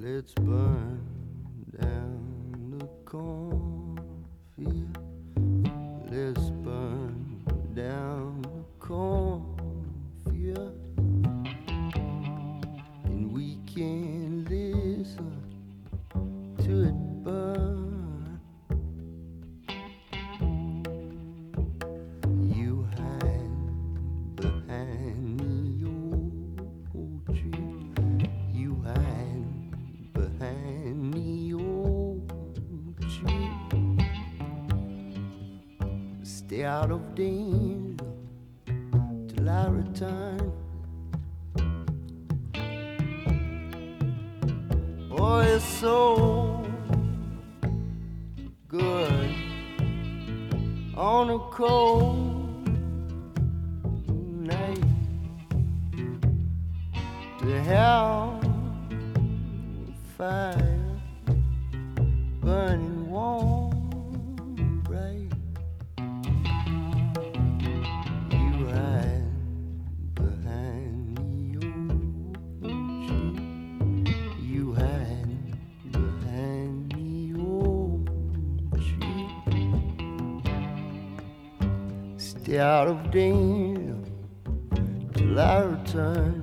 Let's burn down the cornfield. Let's burn down the cornfield. And we can listen to it burn. You hide behind the old tree. You hide behind the old tree. Stay out of danger till I return. Oh, it's so good on a cold night to have fire burning warm, bright. You hide behind the old tree. You hide behind the old tree. Stay out of danger till I return.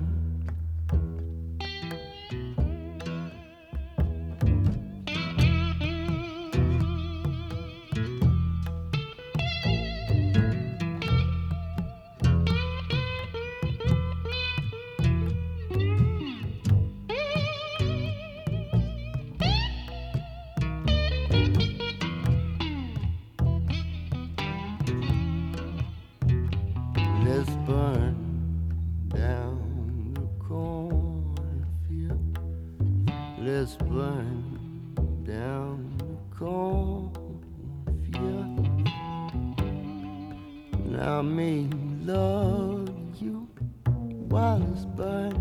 Let's burn down the cornfield. Let's burn down the cornfield. And I'll make love you while it's burning.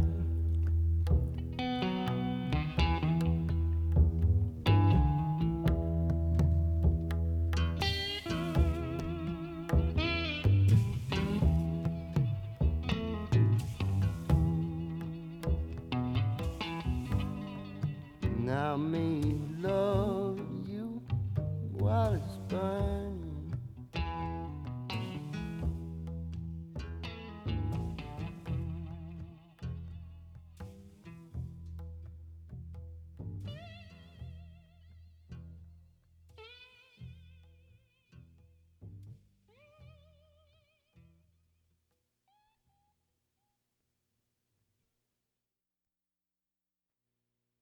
Now me